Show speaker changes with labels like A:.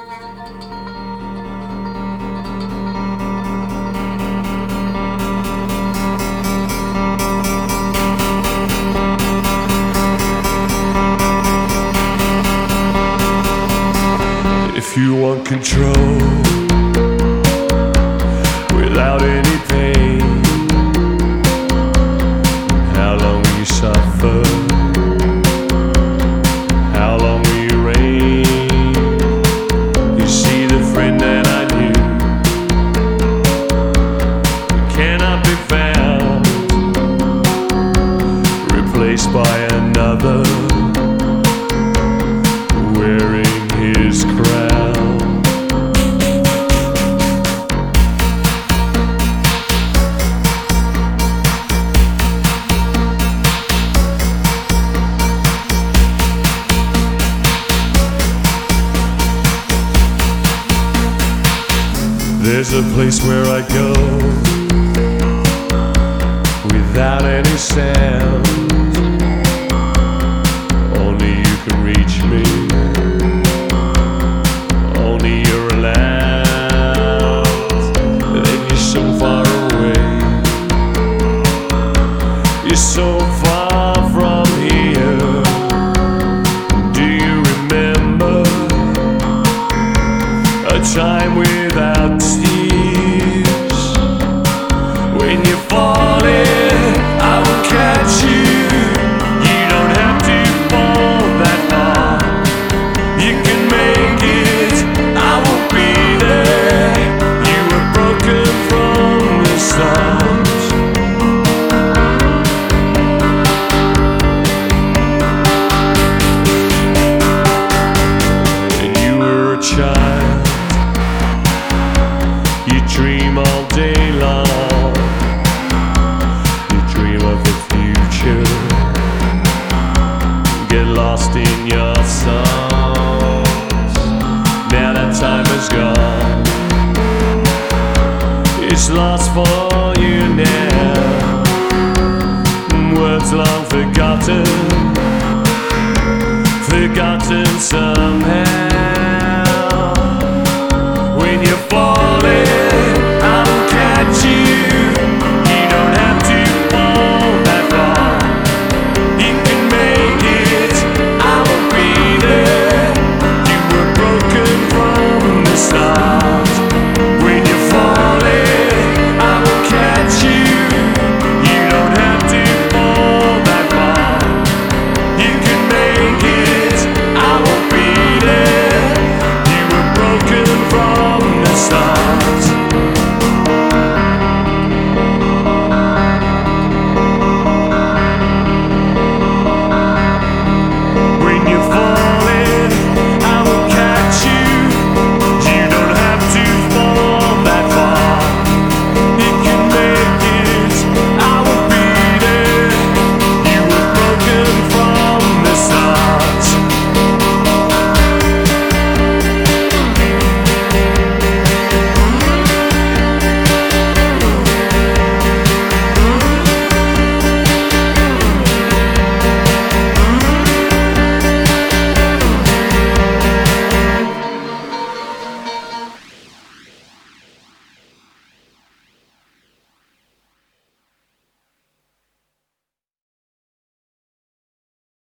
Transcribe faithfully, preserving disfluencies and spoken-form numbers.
A: If you want control without any pain, how long will you suffer? How long will you reign? You see, the friend that I knew cannot be found, replaced by another wearing his crown. There's a place where I go without any sound. Only you can reach me. Only you're allowed. Then you're so far away. You're so far from here. Do you remember a time without tears? When you're falling, I will catch you. You don't have to fall that far. You can make it, I will be there. You were broken from the start. And you were a child. You dream all day long. You dream of the future. Get lost in your songs. Now that time is gone. It's lost for you now. Words long forgotten. Forgotten somehow. When you fall